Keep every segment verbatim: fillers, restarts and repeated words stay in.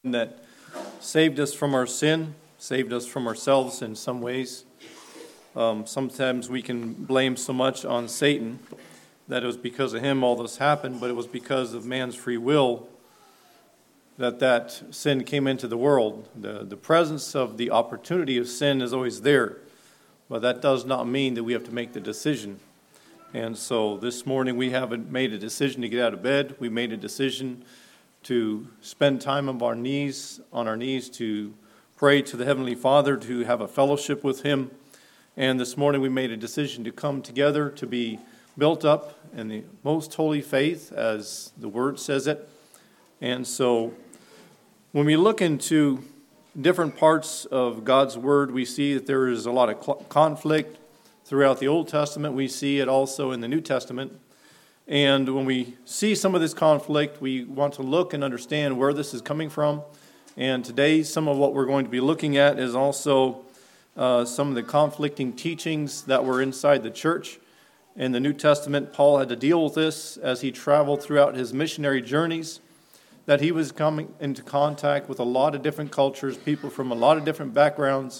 that saved us from our sin, saved us from ourselves in some ways. Um, sometimes we can blame so much on Satan that it was because of him all this happened, but it was because of man's free will that that sin came into the world. The, the presence of the opportunity of sin is always there, but that does not mean that we have to make the decision. And so this morning we haven't made a decision to get out of bed. We made a decision to spend time on our knees, on our knees to pray to the Heavenly Father, to have a fellowship with Him. And this morning we made a decision to come together to be built up in the most holy faith, as the Word says it. And so when we look into different parts of God's Word, we see that there is a lot of conflict throughout the Old Testament. We see it also in the New Testament. And when we see some of this conflict, we want to look and understand where this is coming from. And today, some of what we're going to be looking at is also uh, some of the conflicting teachings that were inside the church. In the New Testament, Paul had to deal with this as he traveled throughout his missionary journeys, that he was coming into contact with a lot of different cultures, people from a lot of different backgrounds.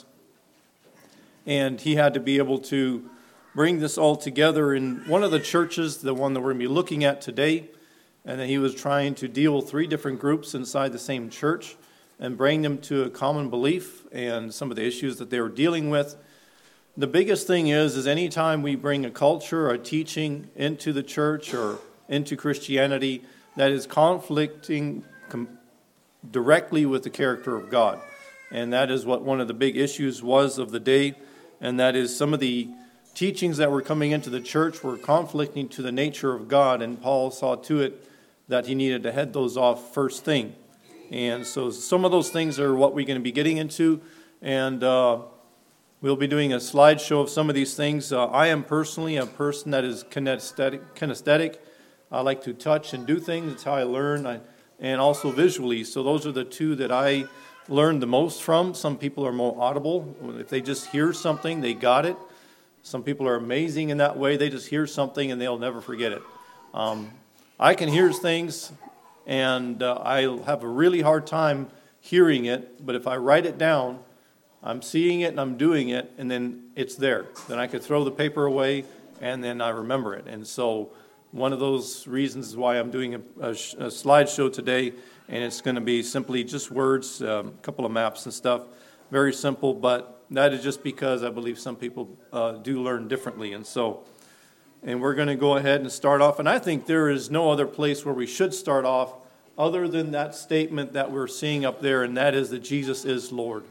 And he had to be able to bring this all together in one of the churches, the one that we're going to be looking at today. And then he was trying to deal with three different groups inside the same church and bring them to a common belief and some of the issues that they were dealing with. The biggest thing is, is anytime we bring a culture or a teaching into the church or into Christianity that is conflicting com- directly with the character of God. And that is what one of the big issues was of the day. And that is some of the teachings that were coming into the church were conflicting to the nature of God. And Paul saw to it that he needed to head those off first thing. And so some of those things are what we're going to be getting into. And uh, we'll be doing a slideshow of some of these things. Uh, I am personally a person that is kinesthetic. kinesthetic. I like to touch and do things. It's how I learn. I, and also visually. So those are the two that I learned the most from. Some people are more audible. If they just hear something, they got it. Some people are amazing in that way. They just hear something and they'll never forget it. Um, I can hear things, and uh, I have a really hard time hearing it. But if I write it down, I'm seeing it and I'm doing it, and then it's there. Then I could throw the paper away, and then I remember it. And so one of those reasons is why I'm doing a, a, a slideshow today, and it's going to be simply just words, um, a couple of maps and stuff. Very simple, but that is just because I believe some people uh, do learn differently. And so, and we're going to go ahead and start off. And I think there is no other place where we should start off other than that statement that we're seeing up there, and that is that Jesus is Lord.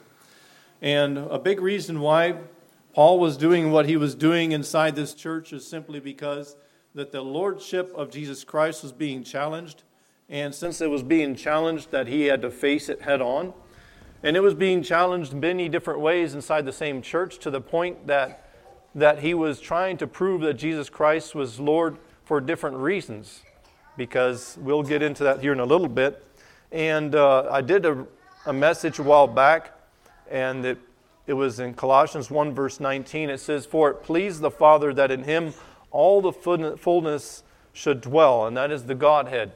And a big reason why Paul was doing what he was doing inside this church is simply because that the lordship of Jesus Christ was being challenged. And since it was being challenged, that he had to face it head on. And it was being challenged in many different ways inside the same church, to the point that that he was trying to prove that Jesus Christ was Lord for different reasons, because we'll get into that here in a little bit. And uh, I did a, a message a while back, and it, it was in Colossians one verse nineteen. It says, "For it pleased the Father that in him all the fullness should dwell," and that is the Godhead.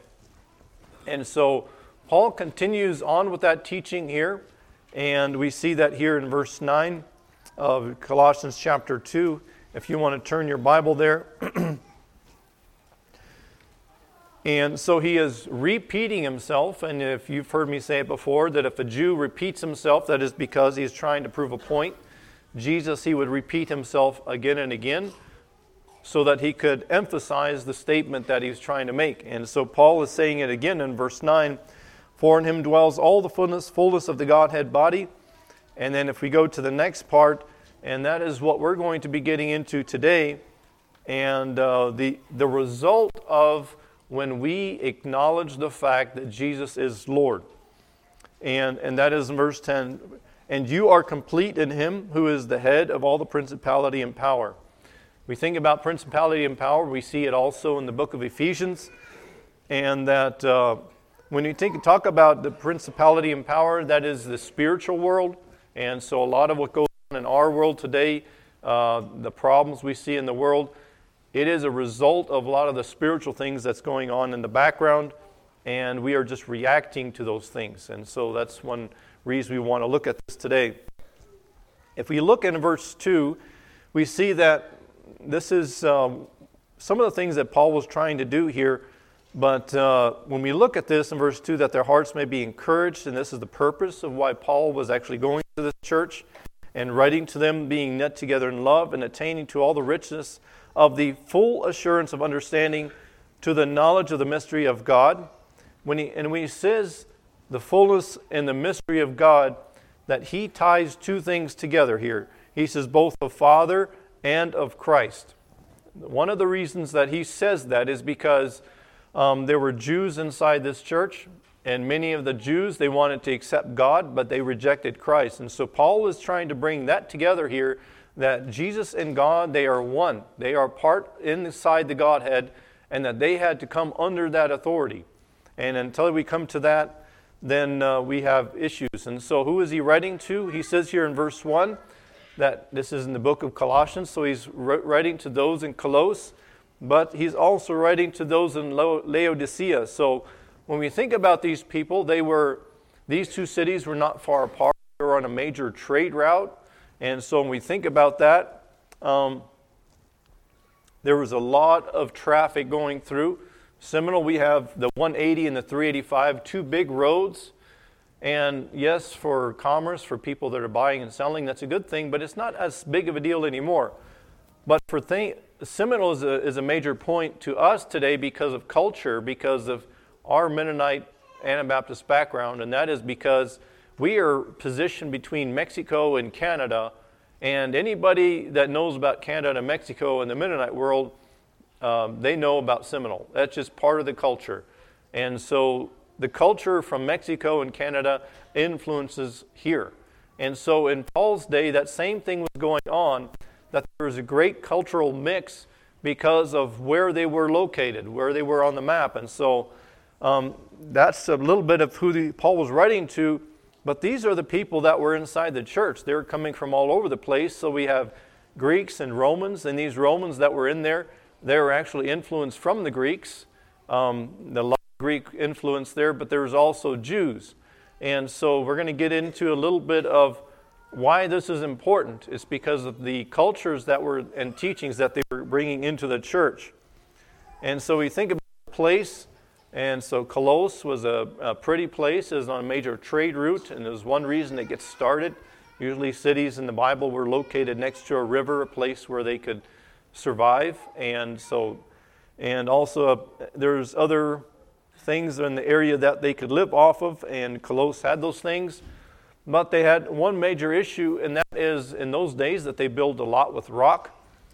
And so Paul continues on with that teaching here, and we see that here in verse nine of Colossians chapter two. If you want to turn your Bible there. And so he is repeating himself, and if you've heard me say it before, that if a Jew repeats himself, that is because he's trying to prove a point. Jesus, he would repeat himself again and again, so that he could emphasize the statement that he was trying to make. And so Paul is saying it again in verse nine, "For in him dwells all the fullness, fullness of the Godhead body." And then if we go to the next part, and that is what we're going to be getting into today, and uh, the the result of when we acknowledge the fact that Jesus is Lord. And, and that is in verse ten, "And you are complete in him who is the head of all the principality and power." We think about principality and power. We see it also in the book of Ephesians. And that uh, when you think, talk about the principality and power, that is the spiritual world. And so a lot of what goes on in our world today, uh, the problems we see in the world, it is a result of a lot of the spiritual things that's going on in the background. and we are just reacting to those things. And so that's one reason we want to look at this today. If we look in verse two, we see that this is um, some of the things that Paul was trying to do here. But uh, when we look at this in verse two, that their hearts may be encouraged, and this is the purpose of why Paul was actually going to this church and writing to them, being knit together in love and attaining to all the richness of the full assurance of understanding, to the knowledge of the mystery of God. When he, and when he says the fullness and the mystery of God, that he ties two things together here. He says both of Father and of Christ. One of the reasons that he says that is because um, there were Jews inside this church, and many of the Jews, they wanted to accept God, but they rejected Christ. And so Paul is trying to bring that together here, that Jesus and God, they are one. They are part inside the Godhead, and that they had to come under that authority. And until we come to that, then uh, we have issues. And so who is he writing to? He says here in verse one that this is in the book of Colossians, so he's writing to those in Colossus, but he's also writing to those in Laodicea. So when we think about these people, they were, these two cities were not far apart. They were on a major trade route. And so when we think about that, um, there was a lot of traffic going through. Seminole, we have the one eighty and the three eighty-five, two big roads. And yes, for commerce, for people that are buying and selling, that's a good thing, but it's not as big of a deal anymore. But for th- Seminole is a, is a major point to us today because of culture, because of our Mennonite Anabaptist background, and that is because we are positioned between Mexico and Canada, and anybody that knows about Canada and Mexico in the Mennonite world, um, they know about Seminole. That's just part of the culture. And so the culture from Mexico and Canada influences here. And so in Paul's day, that same thing was going on, that there was a great cultural mix because of where they were located, where they were on the map. And so um, that's a little bit of who the, Paul was writing to. But these are the people that were inside the church. They were coming from all over the place. So we have Greeks and Romans, and these Romans that were in there, they were actually influenced from the Greeks. Um, the lot of Greek influence there, but there was also Jews. And so we're going to get into a little bit of why this is important. It's because of the cultures that were and teachings that they were bringing into the church. And so we think about the place. And so Colossus was a, a pretty place. It was on a major trade route, and there's one reason it gets started. Usually cities in the Bible were located next to a river, a place where they could survive. And so, and also uh, there's other things in the area that they could live off of, and Colossus had those things. But they had one major issue, and that is in those days that they built a lot with rock.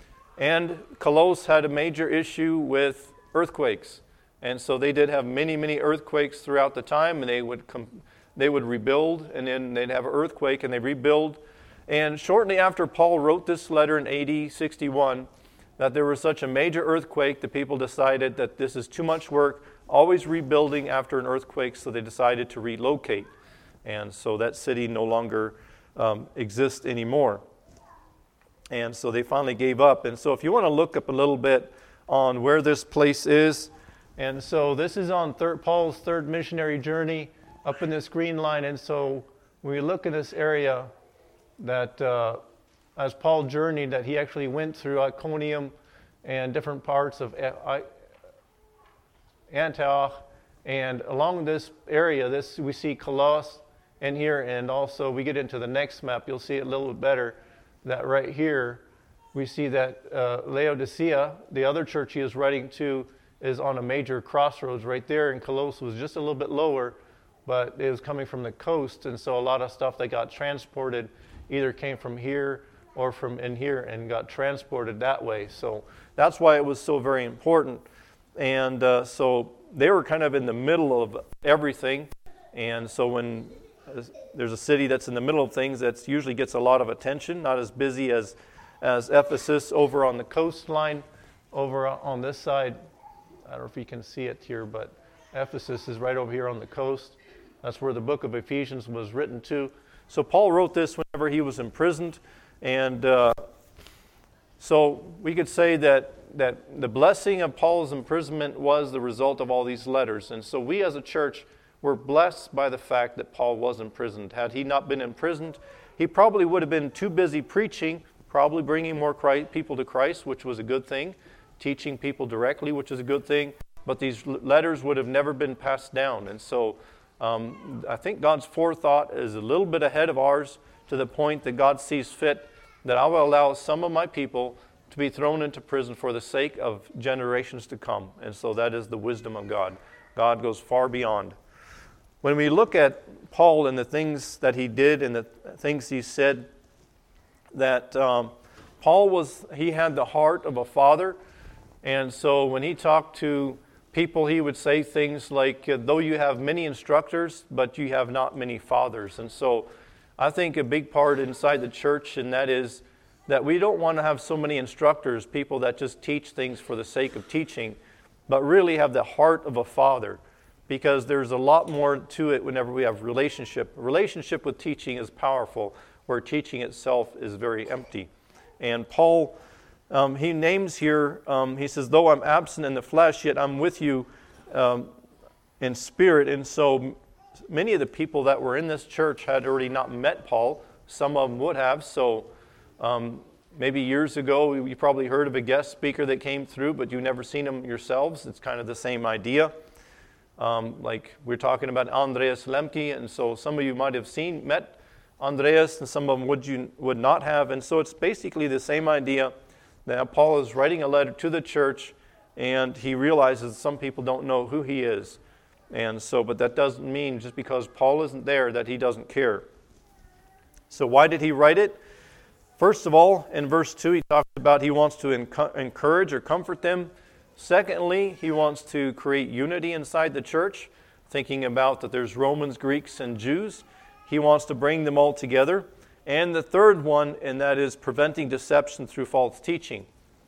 And Colossus had a major issue with earthquakes. And so they did have many, many earthquakes throughout the time, and they would com- they would rebuild, and then they'd have an earthquake, and they rebuild. And shortly after Paul wrote this letter in A D sixty-one, that there was such a major earthquake, the people decided that this is too much work, always rebuilding after an earthquake, so they decided to relocate. And so that city no longer um, exists anymore. And so they finally gave up. And so if you want to look up a little bit on where this place is, and so this is on third, Paul's third missionary journey up in this green line. And so when we look in this area that uh, as Paul journeyed, that he actually went through Iconium and different parts of Antioch. And along this area, this we see Colossus in here. And also we get into the next map, you'll see it a little bit better, that right here we see that uh, Laodicea, the other church he is writing to, is on a major crossroads right there, and Colossus was just a little bit lower, but it was coming from the coast, and so a lot of stuff that got transported either came from here or from in here and got transported that way. So that's why it was so very important. And uh, so they were kind of in the middle of everything, and so when there's a city that's in the middle of things, that usually gets a lot of attention, not as busy as, as Ephesus over on the coastline, over on this side. I don't know if you can see it here, but Ephesus is right over here on the coast. That's where the book of Ephesians was written to. So Paul wrote this whenever he was imprisoned. And uh, so we could say that that the blessing of Paul's imprisonment was the result of all these letters. And so we as a church were blessed by the fact that Paul was imprisoned. Had he not been imprisoned, he probably would have been too busy preaching, probably bringing more Christ, people to Christ, which was a good thing, teaching people directly, which is a good thing, but these letters would have never been passed down. And so um, I think God's forethought is a little bit ahead of ours, to the point that God sees fit that I will allow some of my people to be thrown into prison for the sake of generations to come. And so that is the wisdom of God. God goes far beyond. When we look at Paul and the things that he did and the things he said, that um, Paul was, he had the heart of a father. And so when he talked to people, he would say things like, though you have many instructors, but you have not many fathers. And so I think a big part inside the church, and that is that we don't want to have so many instructors, people that just teach things for the sake of teaching, but really have the heart of a father, because there's a lot more to it whenever we have relationship. Relationship with teaching is powerful, where teaching itself is very empty. And Paul, um, he names here, um, he says, though I'm absent in the flesh, yet I'm with you um, in spirit. And so many of the people that were in this church had already not met Paul. Some of them would have. So um, maybe years ago, you probably heard of a guest speaker that came through, but you've never seen him yourselves. It's kind of the same idea. Um, like we're talking about Andreas Lemke, and so some of you might have seen, met Andreas, and some of them would you would not have. And so it's basically the same idea that Paul is writing a letter to the church, and he realizes some people don't know who he is. And so, but that doesn't mean just because Paul isn't there that he doesn't care. So why did he write it? First of all, in verse two, he talks about he wants to enc- encourage or comfort them. Secondly, he wants to create unity inside the church, thinking about that there's Romans, Greeks, and Jews. He wants to bring them all together. And the third one, and that is preventing deception through false teaching.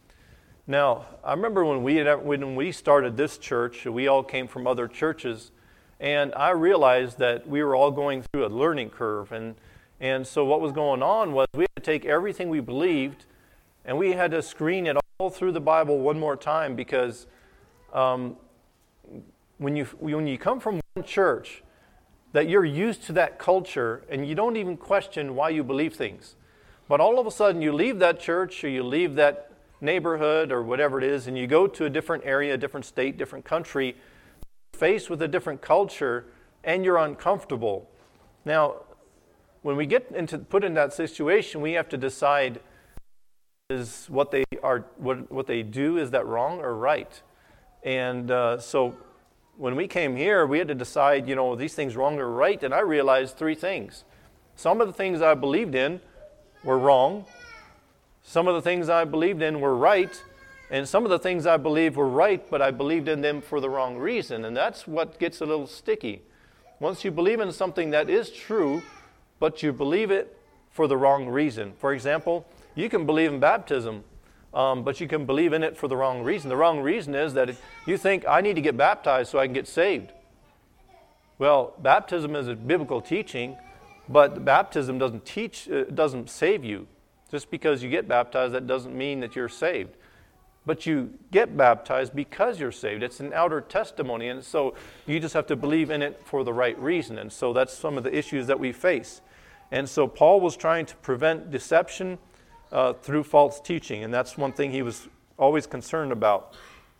Now, I remember when we had, when we started this church, we all came from other churches, and I realized that we were all going through a learning curve. And, and so what was going on was we had to take everything we believed, and we had to screen it all through the Bible one more time, because um, when you when you come from one church, that you're used to that culture, and you don't even question why you believe things. But all of a sudden, you leave that church, or you leave that neighborhood, or whatever it is, and you go to a different area, a different state, different country, faced with a different culture, and you're uncomfortable. Now, when we get into put in that situation, we have to decide: is what they are, what what they do, is that wrong or right? And uh, so, when we came here, we had to decide, you know, these things wrong or right, and I realized three things. Some of the things I believed in were wrong. Some of the things I believed in were right. And some of the things I believed were right, but I believed in them for the wrong reason. And that's what gets a little sticky. Once you believe in something that is true, but you believe it for the wrong reason. For example, you can believe in baptism, Um, but you can believe in it for the wrong reason. The wrong reason is that if you think, I need to get baptized so I can get saved. Well, baptism is a biblical teaching, but baptism doesn't teach, uh, doesn't save you. Just because you get baptized, that doesn't mean that you're saved. But you get baptized because you're saved. It's an outer testimony, and so you just have to believe in it for the right reason. And so that's some of the issues that we face. And so Paul was trying to prevent deception Uh, through false teaching, and that's one thing he was always concerned about.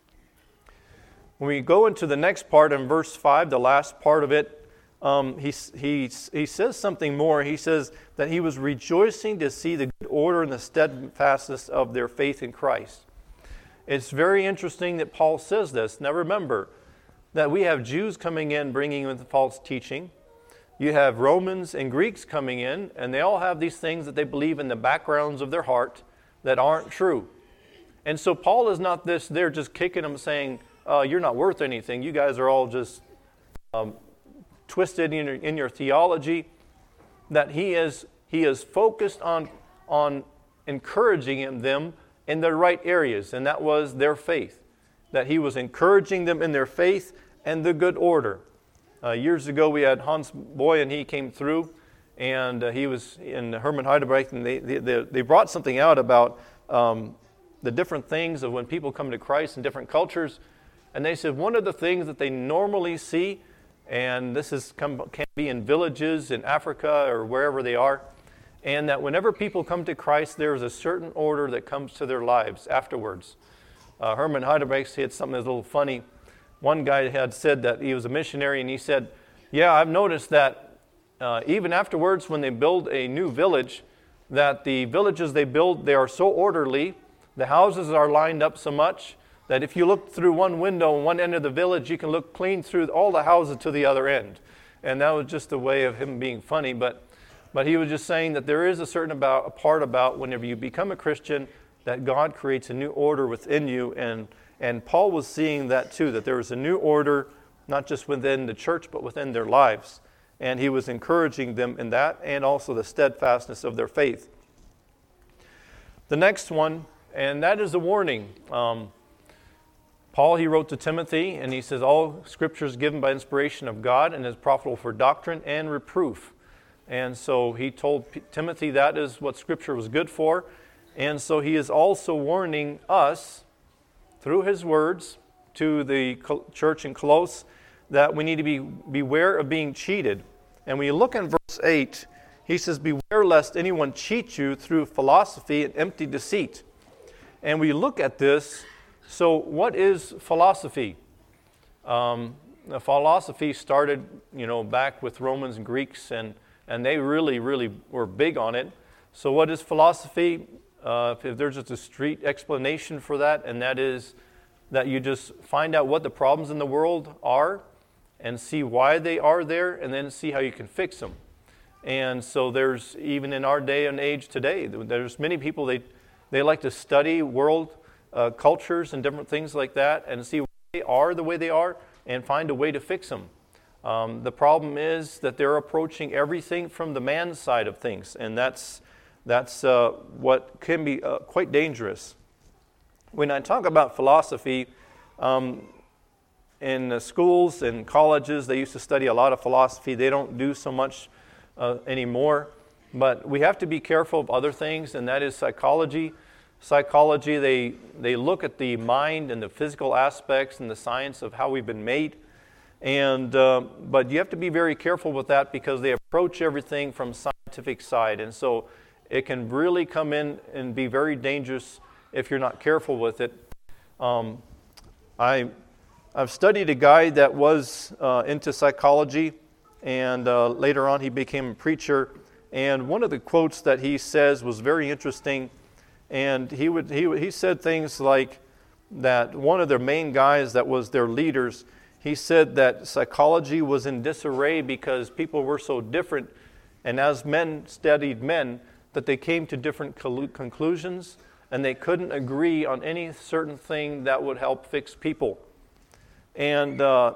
When we go into the next part in verse five, the last part of it, um, he, he, he says something more. He says that he was rejoicing to see the good order and the steadfastness of their faith in Christ. It's very interesting that Paul says this. Now remember that we have Jews coming in bringing in false teaching. You have Romans and Greeks coming in, and they all have these things that they believe in the backgrounds of their heart that aren't true. And so Paul is not this, they're just kicking them saying, uh, you're not worth anything. You guys are all just um, twisted in your, in your theology. That he is he is focused on, on encouraging them in the right areas, and that was their faith. That he was encouraging them in their faith and the good order. Uh, years ago, we had Hans Boy, and he came through, and uh, he was in Hermann Heidelberg, and they, they they brought something out about um, the different things of when people come to Christ in different cultures. And they said one of the things that they normally see, and this is come, can be in villages in Africa or wherever they are, and that whenever people come to Christ, there is a certain order that comes to their lives afterwards. Uh, Herman Heidelberg said something that's a little funny. One guy had said that he was a missionary, and he said, yeah, I've noticed that uh, even afterwards when they build a new village, that the villages they build, they are so orderly, the houses are lined up so much, that if you look through one window in one end of the village, you can look clean through all the houses to the other end. And that was just a way of him being funny, but but he was just saying that there is a certain about a part about whenever you become a Christian, that God creates a new order within you, and and Paul was seeing that too, that there was a new order, not just within the church, but within their lives. And he was encouraging them in that, and also the steadfastness of their faith. The next one, and that is a warning. Um, Paul, he wrote to Timothy, and he says, all Scripture is given by inspiration of God and is profitable for doctrine and reproof. And so he told P- Timothy that is what Scripture was good for. And so he is also warning us, through his words, to the church in Colossus, that we need to be beware of being cheated. And when you look in verse eight, he says, beware lest anyone cheat you through philosophy and empty deceit. And we look at this, so what is philosophy? Um, the philosophy started, you know, back with Romans and Greeks, and, and they really, really were big on it. So what is philosophy? Uh, if there's just a street explanation for that, and that is that you just find out what the problems in the world are and see why they are there, and then see how you can fix them. And so there's, even in our day and age today, there's many people, they they like to study world uh, cultures and different things like that and see why they are the way they are and find a way to fix them. Um, the problem is that they're approaching everything from the man's side of things, and that's that's uh, what can be uh, quite dangerous. When I talk about philosophy, um, in the schools and colleges, they used to study a lot of philosophy. They don't do so much uh, anymore. But we have to be careful of other things, and that is psychology. Psychology, they they look at the mind and the physical aspects and the science of how we've been made. And uh, but you have to be very careful with that, because they approach everything from scientific side. And so it can really come in and be very dangerous if you're not careful with it. Um, I, I've studied a guy that was uh, into psychology, and uh, later on he became a preacher. And one of the quotes that he says was very interesting. And he would he he said things like that one of their main guys that was their leaders, he said that psychology was in disarray because people were so different. And as men studied men, that they came to different conclusions, and they couldn't agree on any certain thing that would help fix people. And uh,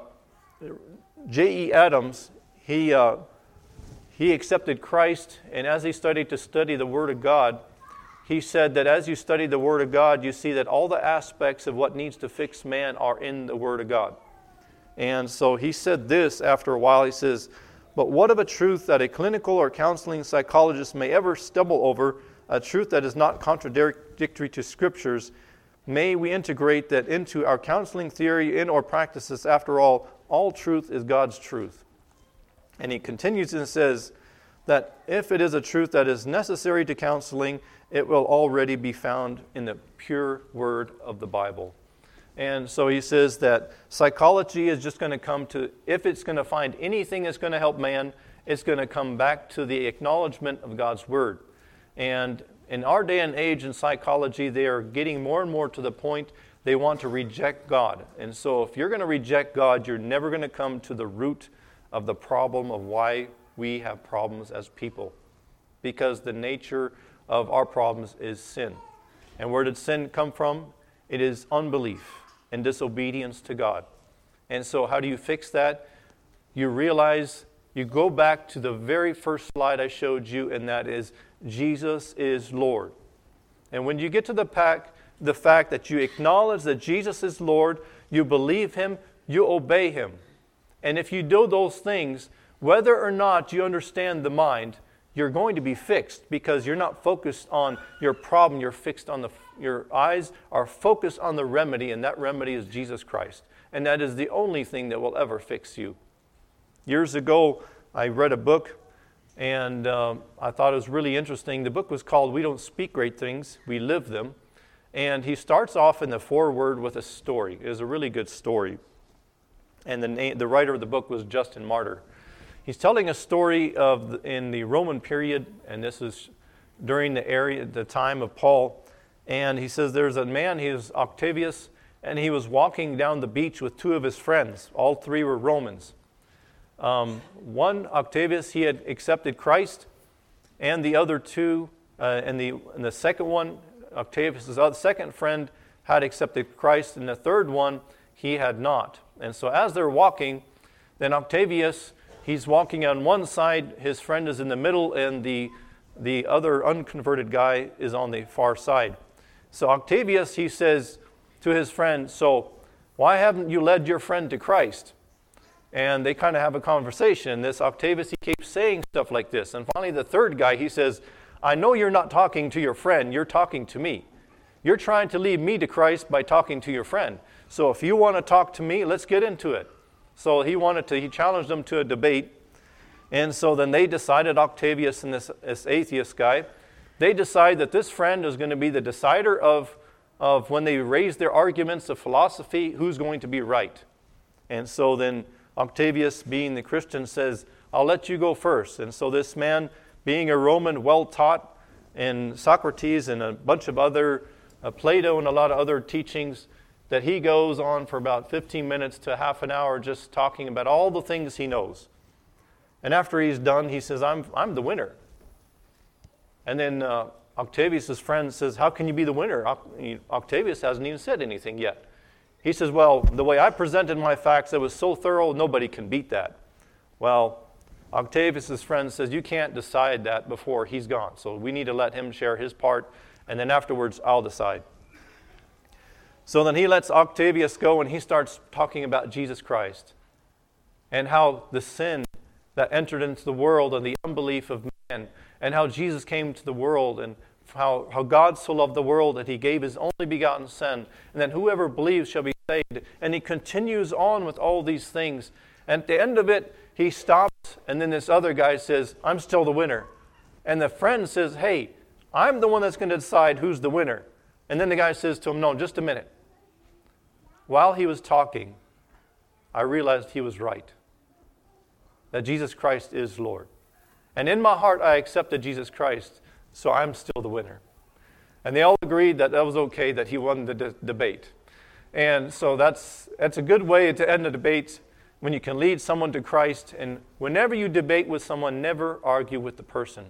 J E Adams, he uh, he accepted Christ, and as he studied to study the Word of God, he said that as you study the Word of God, you see that all the aspects of what needs to fix man are in the Word of God. And so he said this after a while, he says, but what of a truth that a clinical or counseling psychologist may ever stumble over, a truth that is not contradictory to Scriptures? May we integrate that into our counseling theory in our practices. After all, all truth is God's truth. And he continues and says that if it is a truth that is necessary to counseling, it will already be found in the pure word of the Bible. And so he says that psychology is just going to come to, if it's going to find anything that's going to help man, it's going to come back to the acknowledgement of God's word. And in our day and age in psychology, they are getting more and more to the point they want to reject God. And so if you're going to reject God, you're never going to come to the root of the problem of why we have problems as people. Because the nature of our problems is sin. And where did sin come from? It is unbelief and disobedience to God. And so how do you fix that? You realize, you go back to the very first slide I showed you, and that is Jesus is Lord. And when you get to the fact, the fact that you acknowledge that Jesus is Lord, you believe Him, you obey Him. And if you do those things, whether or not you understand the mind, you're going to be fixed, because you're not focused on your problem, you're fixed on the your eyes are focused on the remedy, and that remedy is Jesus Christ. And that is the only thing that will ever fix you. Years ago, I read a book, and um, I thought it was really interesting. The book was called We Don't Speak Great Things, We Live Them. And he starts off in the foreword with a story. It was a really good story. And the, name, the writer of the book was Justin Martyr. He's telling a story of the, in the Roman period, and this is during the area, the time of Paul. And he says there's a man, he was Octavius, and he was walking down the beach with two of his friends. All three were Romans. Um, one, Octavius, he had accepted Christ, and the other two, uh, and, the, and the second one, Octavius' other, second friend, had accepted Christ, and the third one, he had not. And so as they're walking, then Octavius, he's walking on one side, his friend is in the middle, and the, the other unconverted guy is on the far side. So Octavius, he says to his friend, so why haven't you led your friend to Christ? And they kind of have a conversation. This Octavius, he keeps saying stuff like this. And finally, the third guy, he says, I know you're not talking to your friend, you're talking to me. You're trying to lead me to Christ by talking to your friend. So if you want to talk to me, let's get into it. So he wanted to, he challenged them to a debate. And so then they decided, Octavius and this, this atheist guy, they decide that this friend is going to be the decider of, of when they raise their arguments of philosophy, who's going to be right. And so then Octavius, being the Christian, says, I'll let you go first. And so this man, being a Roman, well-taught in Socrates and a bunch of other, uh, Plato and a lot of other teachings, that he goes on for about fifteen minutes to half an hour just talking about all the things he knows. And after he's done, he says, I'm, I'm the winner. And then uh, Octavius' friend says, how can you be the winner? Octavius hasn't even said anything yet. He says, well, the way I presented my facts, it was so thorough, nobody can beat that. Well, Octavius' friend says, you can't decide that before he's gone. So we need to let him share his part, and then afterwards, I'll decide. So then he lets Octavius go, and he starts talking about Jesus Christ and how the sin that entered into the world and the unbelief of man, and how Jesus came to the world, and How, how God so loved the world that he gave his only begotten Son, and that whoever believes shall be saved. And he continues on with all these things. And at the end of it, he stops, and then this other guy says, I'm still the winner. And the friend says, hey, I'm the one that's going to decide who's the winner. And then the guy says to him, no, just a minute. While he was talking, I realized he was right, that Jesus Christ is Lord. And in my heart, I accepted Jesus Christ, so I'm still the winner. And they all agreed that that was okay, that he won the de- debate. And so that's that's a good way to end a debate, when you can lead someone to Christ. And whenever you debate with someone, never argue with the person.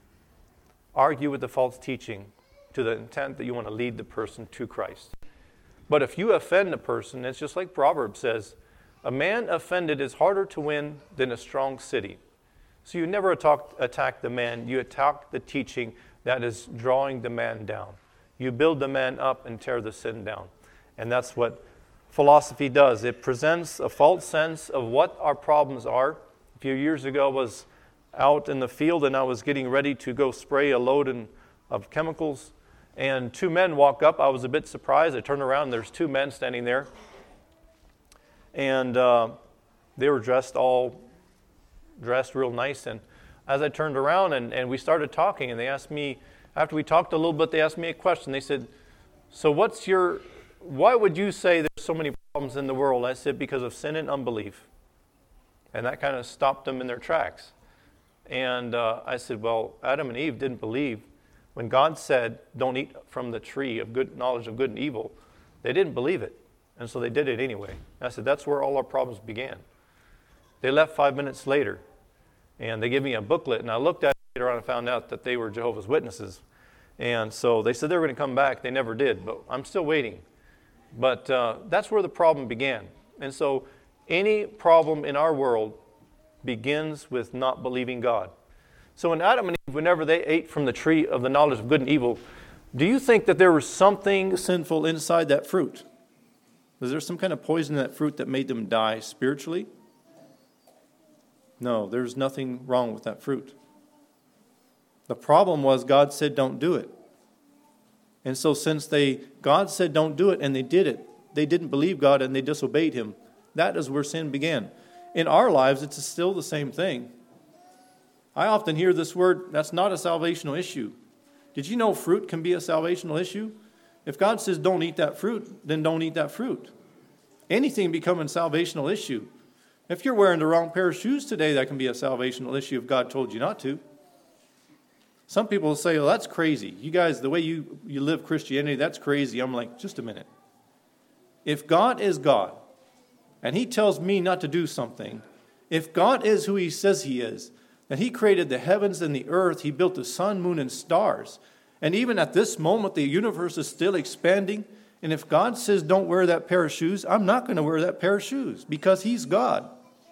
Argue with the false teaching to the intent that you want to lead the person to Christ. But if you offend a person, it's just like Proverbs says, a man offended is harder to win than a strong city. So you never attack, attack the man, you attack the teaching that is drawing the man down. You build the man up and tear the sin down. And that's what philosophy does. It presents a false sense of what our problems are. A few years ago I was out in the field and I was getting ready to go spray a load in, of chemicals. And two men walk up. I was a bit surprised. I turned around and there's two men standing there. And uh, they were dressed all dressed real nice. And as I turned around and, and we started talking, and they asked me, after we talked a little bit, they asked me a question. They said, so what's your, why would you say there's so many problems in the world? I said, because of sin and unbelief. And that kind of stopped them in their tracks. And uh, I said, well, Adam and Eve didn't believe. When God said, don't eat from the tree of good knowledge of good and evil, they didn't believe it. And so they did it anyway. And I said, that's where all our problems began. They left five minutes later, and they gave me a booklet, and I looked at it later on and found out that they were Jehovah's Witnesses. And so they said they were going to come back. They never did, but I'm still waiting. But uh, that's where the problem began. And so any problem in our world begins with not believing God. So when Adam and Eve, whenever they ate from the tree of the knowledge of good and evil, do you think that there was something sinful inside that fruit? Was there some kind of poison in that fruit that made them die spiritually? No, there's nothing wrong with that fruit. The problem was God said don't do it. And so since they God said don't do it and they did it, they didn't believe God and they disobeyed him. That is where sin began. In our lives, it's still the same thing. I often hear this word, that's not a salvational issue. Did you know fruit can be a salvational issue? If God says don't eat that fruit, then don't eat that fruit. Anything becoming a salvational issue. If you're wearing the wrong pair of shoes today, that can be a salvational issue if God told you not to. Some people will say, well, that's crazy. You guys, the way you, you live Christianity, that's crazy. I'm like, just a minute. If God is God, and he tells me not to do something, if God is who he says he is, that he created the heavens and the earth, he built the sun, moon, and stars, and even at this moment, the universe is still expanding, and if God says don't wear that pair of shoes, I'm not going to wear that pair of shoes because he's God.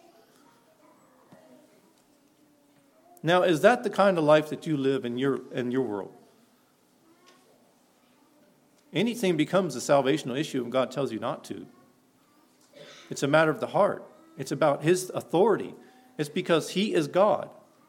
Now, is that the kind of life that you live in your in your world? Anything becomes a salvational issue if God tells you not to. It's a matter of the heart. It's about his authority. It's because he is God.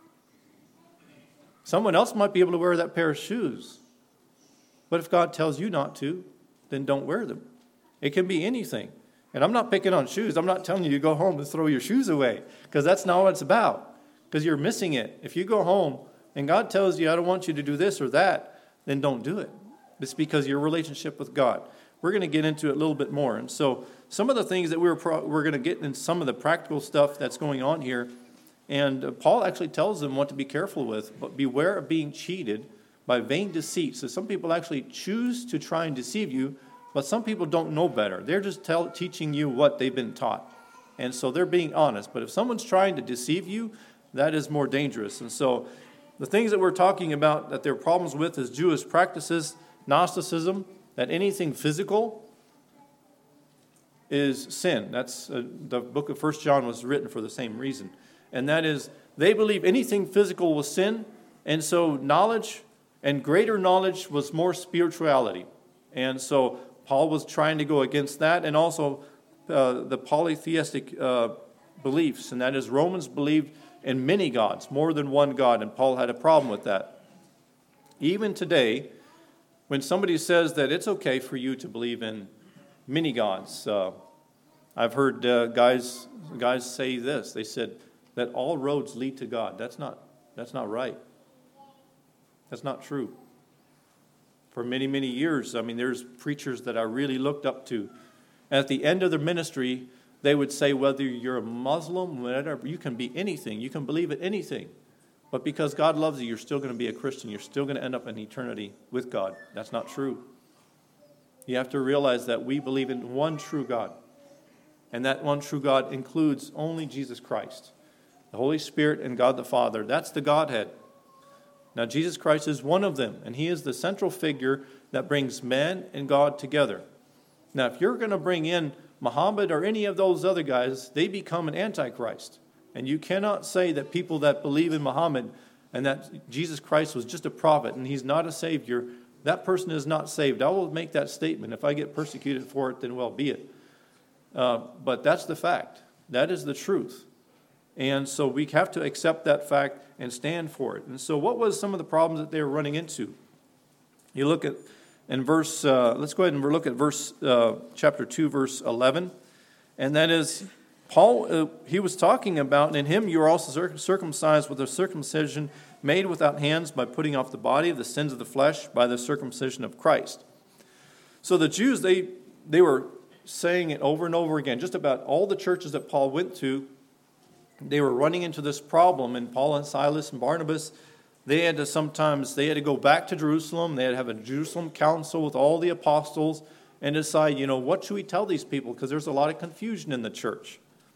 Someone else might be able to wear that pair of shoes. But if God tells you not to, then don't wear them. It can be anything. And I'm not picking on shoes. I'm not telling you to go home and throw your shoes away, because that's not what it's about. Because you're missing it. If you go home and God tells you, I don't want you to do this or that, then don't do it. It's because your relationship with God. We're going to get into it a little bit more. And so some of the things that we're pro- we're going to get in some of the practical stuff that's going on here. And uh, Paul actually tells them what to be careful with. But beware of being cheated by vain deceit. So some people actually choose to try and deceive you, but some people don't know better. They're just tell, teaching you what they've been taught. And so they're being honest. But if someone's trying to deceive you, that is more dangerous. And so the things that we're talking about that there are problems with is Jewish practices, Gnosticism, that anything physical is sin. That's uh, the book of First John was written for the same reason. And that is, they believe anything physical was sin, and so knowledge and greater knowledge was more spirituality. And so Paul was trying to go against that, and also uh, the polytheistic uh, beliefs, and that is Romans believed in many gods, more than one God, and Paul had a problem with that. Even today, when somebody says that it's okay for you to believe in many gods, uh, I've heard uh, guys guys say this. They said that all roads lead to God. That's not that's not right. That's not true. For many, many years, I mean, there's preachers that I really looked up to. And at the end of their ministry, they would say, whether you're a Muslim, whatever, you can be anything. You can believe in anything. But because God loves you, you're still going to be a Christian. You're still going to end up in eternity with God. That's not true. You have to realize that we believe in one true God. And that one true God includes only Jesus Christ, the Holy Spirit, and God the Father. That's the Godhead. Now, Jesus Christ is one of them, and he is the central figure that brings man and God together. Now, if you're going to bring in Muhammad or any of those other guys, they become an antichrist. And you cannot say that people that believe in Muhammad and that Jesus Christ was just a prophet and he's not a savior, that person is not saved. I will make that statement. If I get persecuted for it, then well be it. Uh, but that's the fact. That is the truth. And so we have to accept that fact and stand for it. And so what was some of the problems that they were running into? You look at in verse, uh, let's go ahead and look at verse, uh, chapter two, verse eleven. And that is, Paul, uh, he was talking about, and in him you are also circumcised with a circumcision made without hands by putting off the body of the sins of the flesh by the circumcision of Christ. So the Jews, they they were saying it over and over again. Just about all the churches that Paul went to, they were running into this problem. And Paul and Silas and Barnabas, they had to sometimes, they had to go back to Jerusalem. They had to have a Jerusalem council with all the apostles and decide, you know, what should we tell these people? Because there's a lot of confusion in the church.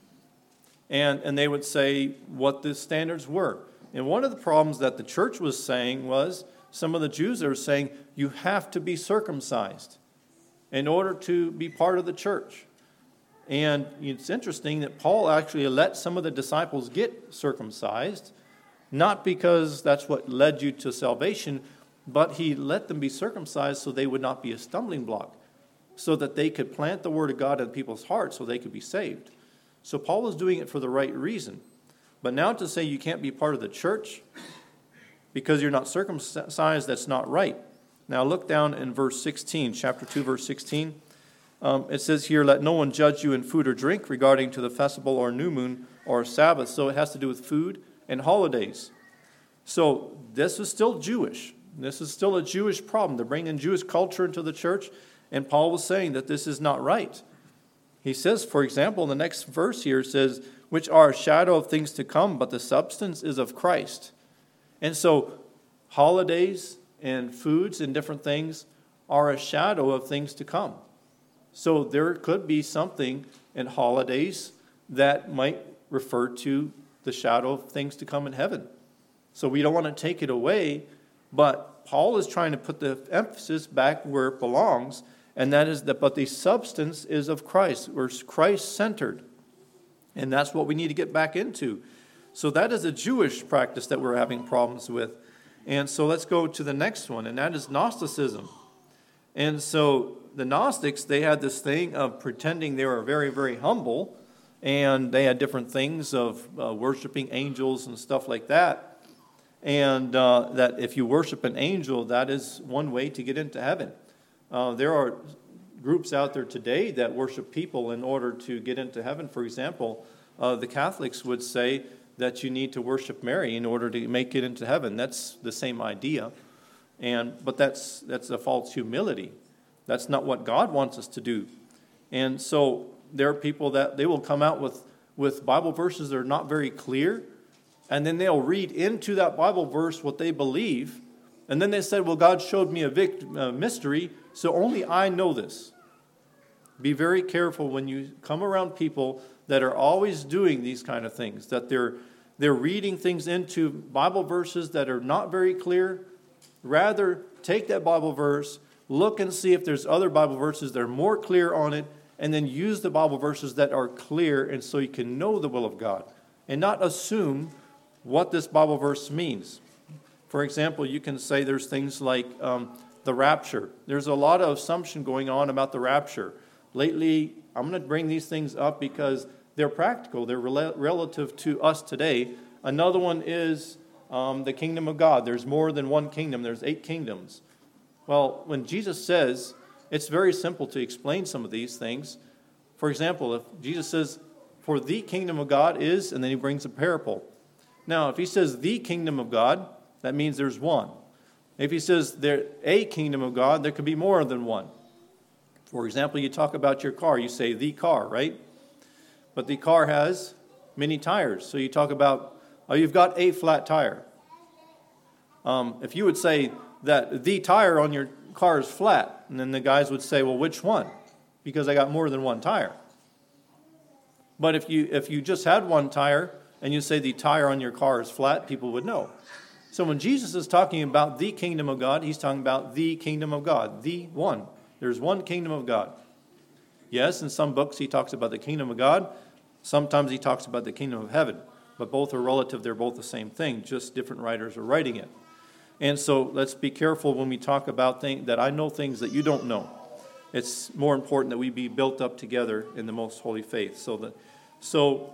And, and they would say what the standards were. And one of the problems that the church was saying was, some of the Jews are saying, you have to be circumcised in order to be part of the church. And it's interesting that Paul actually let some of the disciples get circumcised, not because that's what led you to salvation, but he let them be circumcised so they would not be a stumbling block, so that they could plant the word of God in people's hearts so they could be saved. So Paul was doing it for the right reason. But now to say you can't be part of the church because you're not circumcised, that's not right. Now look down in verse sixteen, chapter two, verse sixteen. Um, it says here, let no one judge you in food or drink regarding to the festival or new moon or Sabbath. So it has to do with food and holidays. So this is still Jewish. This is still a Jewish problem. They're bringing Jewish culture into the church, and Paul was saying that this is not right. He says, for example, in the next verse here, it says, which are a shadow of things to come, but the substance is of Christ. And so holidays and foods and different things are a shadow of things to come. So there could be something in holidays that might refer to the shadow of things to come in heaven. So we don't want to take it away, but Paul is trying to put the emphasis back where it belongs, and that is that, but the substance is of Christ. We're Christ-centered, and that's what we need to get back into. So that is a Jewish practice that we're having problems with. And so let's go to the next one, and that is Gnosticism. And so the Gnostics, they had this thing of pretending they were very, very humble, and they had different things of uh, worshiping angels and stuff like that. And uh, that if you worship an angel, that is one way to get into heaven. Uh, there are groups out there today that worship people in order to get into heaven. For example, uh, the Catholics would say that you need to worship Mary in order to make it into heaven. That's the same idea. And but that's that's a false humility. That's not what God wants us to do. And so there are people that they will come out with, with Bible verses that are not very clear, and then they'll read into that Bible verse what they believe, and then they said, well, God showed me a, vict- a mystery, so only I know this. Be very careful when you come around people that are always doing these kind of things, that they're they're reading things into Bible verses that are not very clear. Rather, take that Bible verse, look and see if there's other Bible verses that are more clear on it, and then use the Bible verses that are clear, and so you can know the will of God, and not assume what this Bible verse means. For example, you can say there's things like um, the rapture. There's a lot of assumption going on about the rapture. Lately, I'm going to bring these things up because they're practical. They're rel- relative to us today. Another one is um, the kingdom of God. There's more than one kingdom. There's eight kingdoms. Well, when Jesus says, it's very simple to explain some of these things. For example, if Jesus says, for the kingdom of God is, and then he brings a parable. Now, if he says the kingdom of God, that means there's one. If he says there a kingdom of God, there could be more than one. For example, you talk about your car, you say the car, right? But the car has many tires. So you talk about, oh, you've got a flat tire. Um, if you would say that the tire on your car is flat, and then the guys would say, well, which one? Because I got more than one tire. But if you if you just had one tire, and you say the tire on your car is flat, people would know. So when Jesus is talking about the kingdom of God, he's talking about the kingdom of God, the one. There's one kingdom of God. Yes, in some books he talks about the kingdom of God. Sometimes he talks about the kingdom of heaven. But both are relative. They're both the same thing. Just different writers are writing it. And so let's be careful when we talk about things that I know things that you don't know. It's more important that we be built up together in the most holy faith. So that, so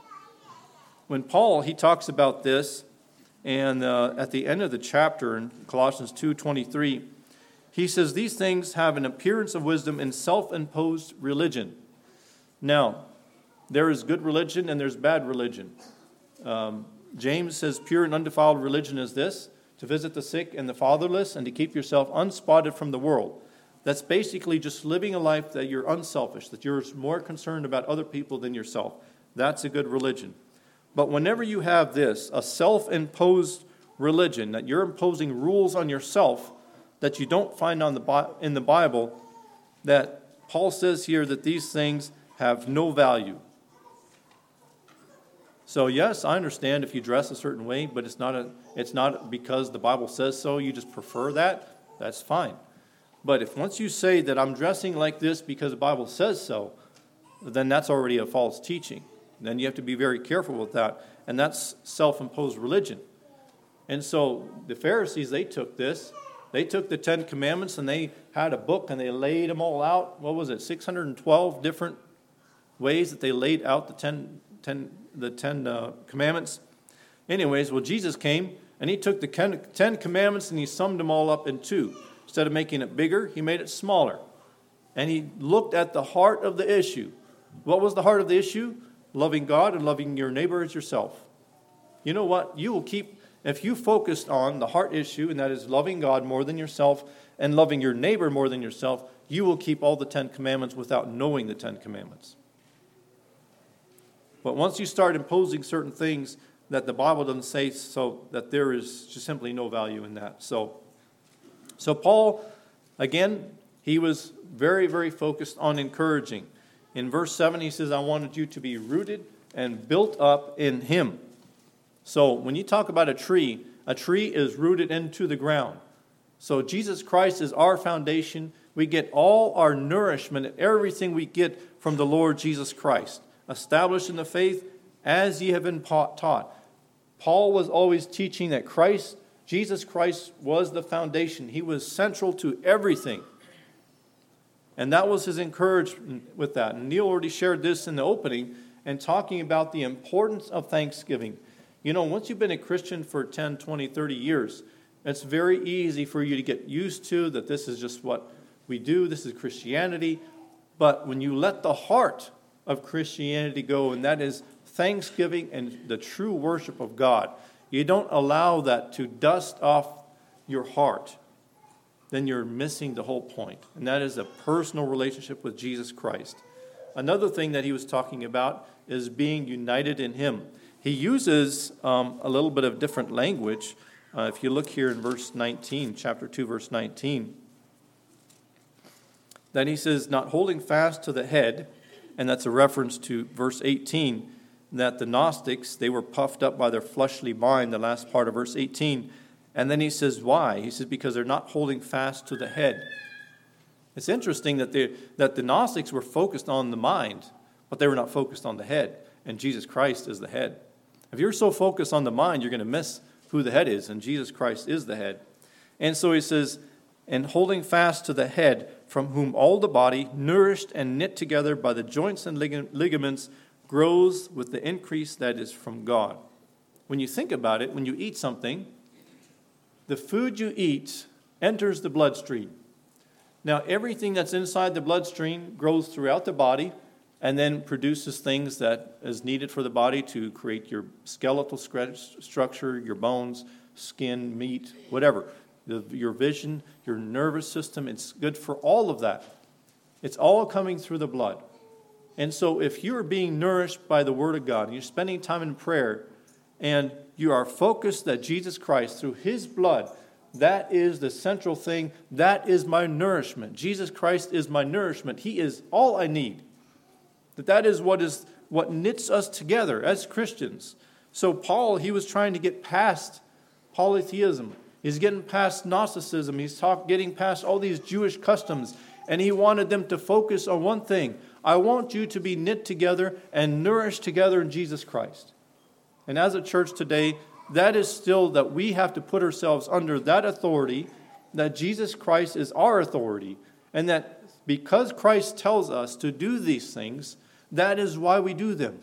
when Paul, he talks about this, and uh, at the end of the chapter in Colossians two twenty-three, he says, these things have an appearance of wisdom in self-imposed religion. Now, there is good religion and there's bad religion. Um, James says, pure and undefiled religion is this, to visit the sick and the fatherless and to keep yourself unspotted from the world. That's basically just living a life that you're unselfish, that you're more concerned about other people than yourself. That's a good religion. But whenever you have this, a self-imposed religion, that you're imposing rules on yourself that you don't find on the in the Bible, that Paul says here that these things have no value. So yes, I understand if you dress a certain way, but it's not a it's not because the Bible says so, you just prefer that, that's fine. But if once you say that I'm dressing like this because the Bible says so, then that's already a false teaching. Then you have to be very careful with that. And that's self-imposed religion. And so the Pharisees, they took this. They took the Ten Commandments and they had a book and they laid them all out. What was it? six hundred twelve different ways that they laid out the ten, ten, the ten uh, Commandments. Anyways, well, Jesus came and he took the Ten Commandments and he summed them all up in two. Instead of making it bigger, he made it smaller. And he looked at the heart of the issue. What was the heart of the issue? Loving God and loving your neighbor as yourself. You know what? You will keep, if you focused on the heart issue, and that is loving God more than yourself and loving your neighbor more than yourself, you will keep all the Ten Commandments without knowing the Ten Commandments. But once you start imposing certain things that the Bible doesn't say, so that there is just simply no value in that. So, so Paul, again, he was very, very focused on encouraging. In verse seven, he says, I wanted you to be rooted and built up in him. So when you talk about a tree, a tree is rooted into the ground. So Jesus Christ is our foundation. We get all our nourishment, everything we get from the Lord Jesus Christ. Established in the faith as ye have been taught. Paul was always teaching that Christ, Jesus Christ, was the foundation. He was central to everything. And that was his encouragement with that. And Neil already shared this in the opening and talking about the importance of thanksgiving. You know, once you've been a Christian for ten, twenty, thirty years, it's very easy for you to get used to that this is just what we do. This is Christianity. But when you let the heart of Christianity go, and that is thanksgiving and the true worship of God, you don't allow that to dust off your heart, then you're missing the whole point. And that is a personal relationship with Jesus Christ. Another thing that he was talking about is being united in him. He uses um, a little bit of different language. Uh, if you look here in verse nineteen, chapter two, verse nineteen, then he says, not holding fast to the head, and that's a reference to verse eighteen, that the Gnostics, they were puffed up by their fleshly mind, the last part of verse eighteen. And then he says, why? He says, because they're not holding fast to the head. It's interesting that, they, that the Gnostics were focused on the mind, but they were not focused on the head. And Jesus Christ is the head. If you're so focused on the mind, you're going to miss who the head is, and Jesus Christ is the head. And so he says, and holding fast to the head, from whom all the body, nourished and knit together by the joints and ligaments, grows with the increase that is from God. When you think about it, when you eat something, the food you eat enters the bloodstream. Now, everything that's inside the bloodstream grows throughout the body and then produces things that is needed for the body to create your skeletal structure, your bones, skin, meat, whatever. The, your vision, your nervous system, it's good for all of that. It's all coming through the blood. And so if you are being nourished by the Word of God, and you're spending time in prayer, and you are focused that Jesus Christ, through his blood, that is the central thing. That is my nourishment. Jesus Christ is my nourishment. He is all I need. That that is what is what knits us together as Christians. So Paul, he was trying to get past polytheism. He's getting past Gnosticism. He's talk, getting past all these Jewish customs. And he wanted them to focus on one thing. I want you to be knit together and nourished together in Jesus Christ. And as a church today, that is still that we have to put ourselves under that authority, that Jesus Christ is our authority. And that because Christ tells us to do these things, that is why we do them.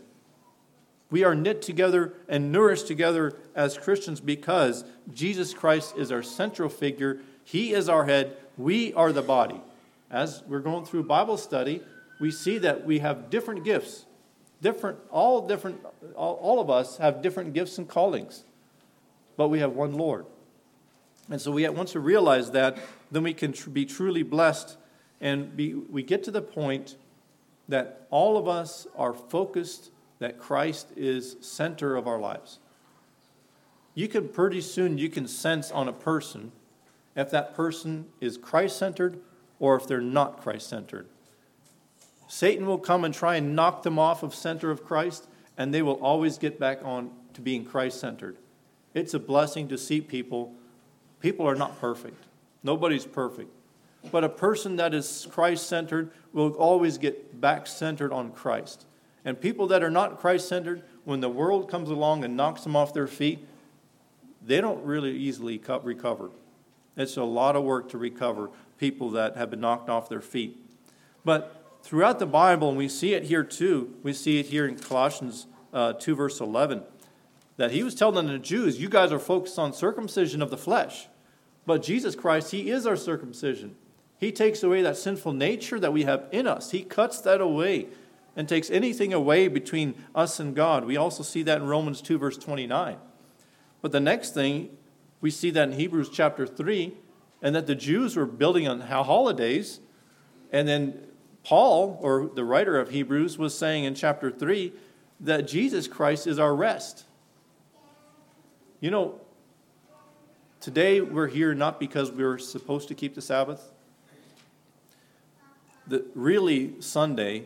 We are knit together and nourished together as Christians because Jesus Christ is our central figure. He is our head. We are the body. As we're going through Bible study, we see that we have different gifts. Different, all different, all, all of us have different gifts and callings. But we have one Lord. And so we have, once we realize that, then we can tr- be truly blessed. And be, we get to the point that all of us are focused that Christ is center of our lives. You can pretty soon, you can sense on a person if that person is Christ-centered or if they're not Christ-centered. Satan will come and try and knock them off of center of Christ, and they will always get back on to being Christ-centered. It's a blessing to see people. People are not perfect. Nobody's perfect. But a person that is Christ-centered will always get back-centered on Christ. And people that are not Christ-centered, when the world comes along and knocks them off their feet, they don't really easily recover. It's a lot of work to recover people that have been knocked off their feet. But throughout the Bible, and we see it here too, we see it here in Colossians uh, two, verse eleven, that he was telling the Jews, you guys are focused on circumcision of the flesh, But Jesus Christ, he is our circumcision. He takes away that sinful nature that we have in us. He cuts that away and takes anything away between us and God. We also see that in Romans two, verse twenty-nine. But the next thing, we see that in Hebrews chapter three, and that the Jews were building on holidays. And then Paul, or the writer of Hebrews, was saying in chapter three that Jesus Christ is our rest. You know, today we're here not because we're supposed to keep the Sabbath. The, really, Sunday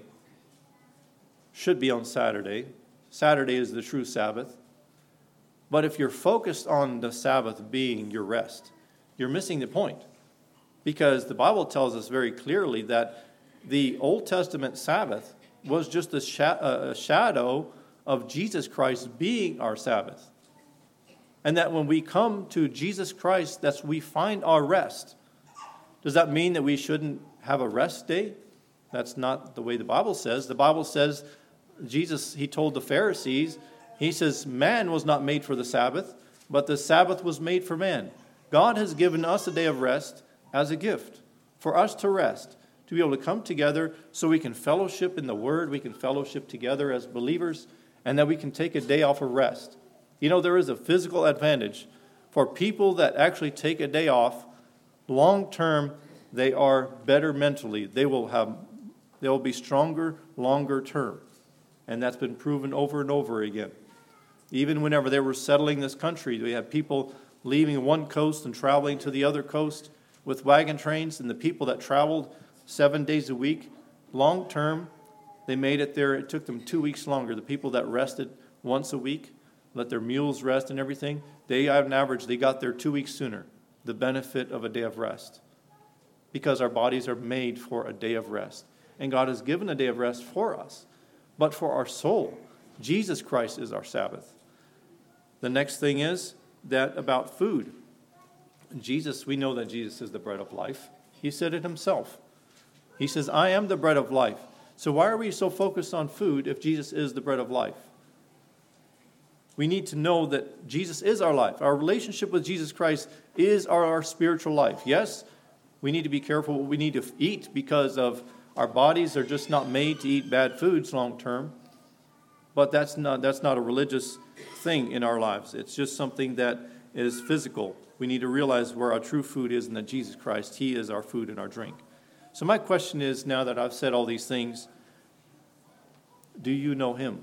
should be on Saturday. Saturday is the true Sabbath. But if you're focused on the Sabbath being your rest, you're missing the point. Because the Bible tells us very clearly that the Old Testament Sabbath was just a, sh- a shadow of Jesus Christ being our Sabbath. And that when we come to Jesus Christ, that's we find our rest. Does that mean that we shouldn't have a rest day? That's not the way the Bible says. The Bible says, Jesus, he told the Pharisees, he says, man was not made for the Sabbath, but the Sabbath was made for man. God has given us a day of rest as a gift for us to rest, to be able to come together so we can fellowship in the Word, we can fellowship together as believers, and that we can take a day off of rest. You know, there is a physical advantage for people that actually take a day off. Long term, they are better mentally. They will have, they will be stronger longer term. And that's been proven over and over again. Even whenever they were settling this country, we had people leaving one coast and traveling to the other coast with wagon trains, and the people that traveled seven days a week, long term, they made it there. It took them two weeks longer. The people that rested once a week, let their mules rest and everything, they, on average, they got there two weeks sooner. The benefit of a day of rest. Because our bodies are made for a day of rest. And God has given a day of rest for us. But for our soul, Jesus Christ is our Sabbath. The next thing is that about food. Jesus, we know that Jesus is the bread of life. He said it himself. He says, I am the bread of life. So why are we so focused on food if Jesus is the bread of life? We need to know that Jesus is our life. Our relationship with Jesus Christ is our, our spiritual life. Yes, we need to be careful what we need to eat because of our bodies are just not made to eat bad foods long term. But that's not that's not a religious thing in our lives. It's just something that is physical. We need to realize where our true food is and that Jesus Christ, he is our food and our drink. So my question is, now that I've said all these things, do you know him?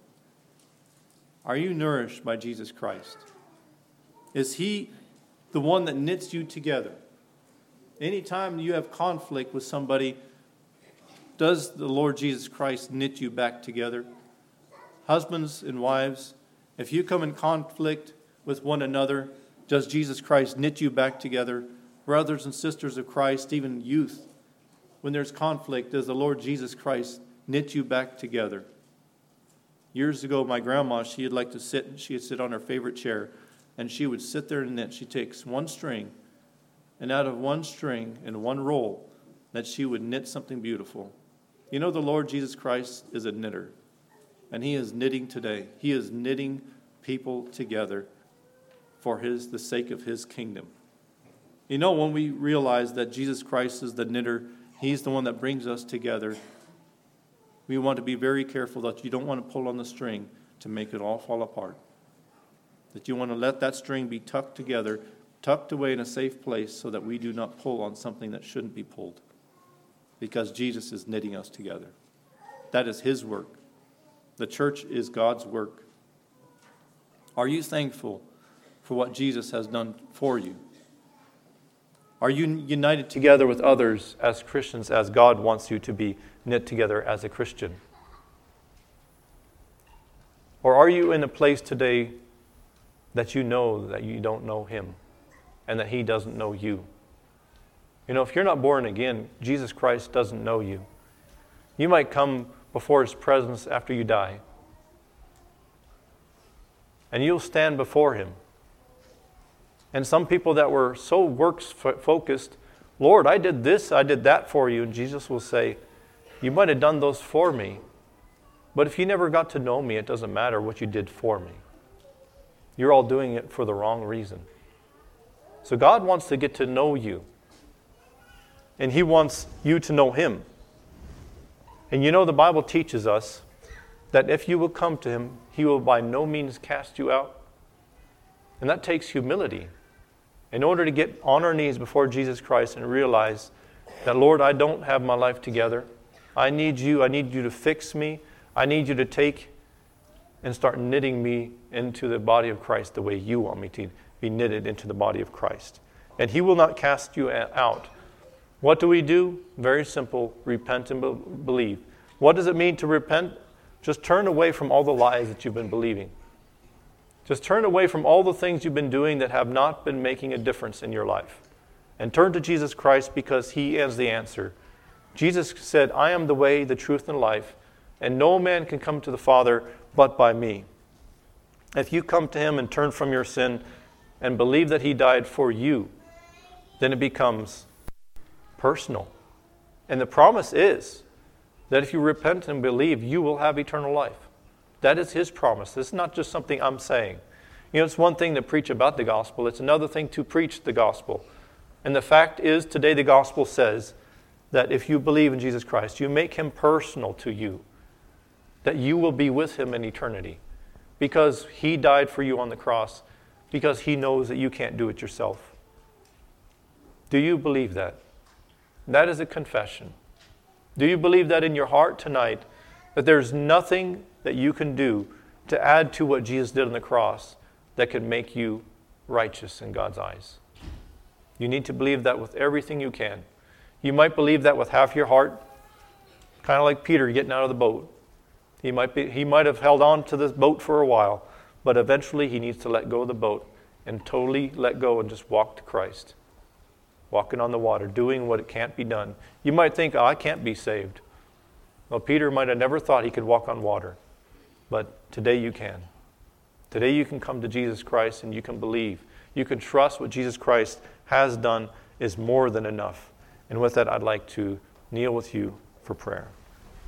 Are you nourished by Jesus Christ? Is he the one that knits you together? Anytime you have conflict with somebody, does the Lord Jesus Christ knit you back together? Husbands and wives, if you come in conflict with one another, does Jesus Christ knit you back together? Brothers and sisters of Christ, even youth, when there's conflict, does the Lord Jesus Christ knit you back together? Years ago, my grandma, she'd like to sit, she'd sit on her favorite chair, and she would sit there and knit. She takes one string, and out of one string and one roll, that she would knit something beautiful. You know, the Lord Jesus Christ is a knitter, and he is knitting today. He is knitting people together for his the sake of his kingdom. You know, when we realize that Jesus Christ is the knitter, he's the one that brings us together, we want to be very careful that you don't want to pull on the string to make it all fall apart. That you want to let that string be tucked together, tucked away in a safe place so that we do not pull on something that shouldn't be pulled. Because Jesus is knitting us together. That is his work. The church is God's work. Are you thankful for what Jesus has done for you? Are you united together with others as Christians as God wants you to be knit together as a Christian? Or are you in a place today that you know that you don't know him and that he doesn't know you? You know, if you're not born again, Jesus Christ doesn't know you. You might come before his presence after you die. And you'll stand before him. And some people that were so works-focused, Lord, I did this, I did that for you. And Jesus will say, you might have done those for me. But if you never got to know me, it doesn't matter what you did for me. You're all doing it for the wrong reason. So God wants to get to know you. And He wants you to know Him. And you know the Bible teaches us that if you will come to Him, He will by no means cast you out. And that takes humility. In order to get on our knees before Jesus Christ and realize that, Lord, I don't have my life together. I need you. I need you to fix me. I need you to take and start knitting me into the body of Christ the way you want me to be knitted into the body of Christ. And He will not cast you out. What do we do? Very simple. Repent and be- believe. What does it mean to repent? Just turn away from all the lies that you've been believing. Just turn away from all the things you've been doing that have not been making a difference in your life. And turn to Jesus Christ, because He is the answer. Jesus said, I am the way, the truth, and life, and no man can come to the Father but by me. If you come to Him and turn from your sin and believe that He died for you, then it becomes personal. And the promise is that if you repent and believe, you will have eternal life. That is His promise. This is not just something I'm saying. You know, it's one thing to preach about the gospel. It's another thing to preach the gospel. And the fact is, today the gospel says that if you believe in Jesus Christ, you make Him personal to you, that you will be with Him in eternity, because He died for you on the cross, because He knows that you can't do it yourself. Do you believe that? That is a confession. Do you believe that in your heart tonight, that there's nothing that you can do to add to what Jesus did on the cross that could make you righteous in God's eyes? You need to believe that with everything you can. You might believe that with half your heart, kind of like Peter getting out of the boat. He might be, he might have held on to this boat for a while, but eventually he needs to let go of the boat and totally let go and just walk to Christ. Walking on the water, doing what it can't be done. You might think, oh, I can't be saved. Well, Peter might have never thought he could walk on water, but today you can. Today you can come to Jesus Christ and you can believe. You can trust what Jesus Christ has done is more than enough. And with that, I'd like to kneel with you for prayer.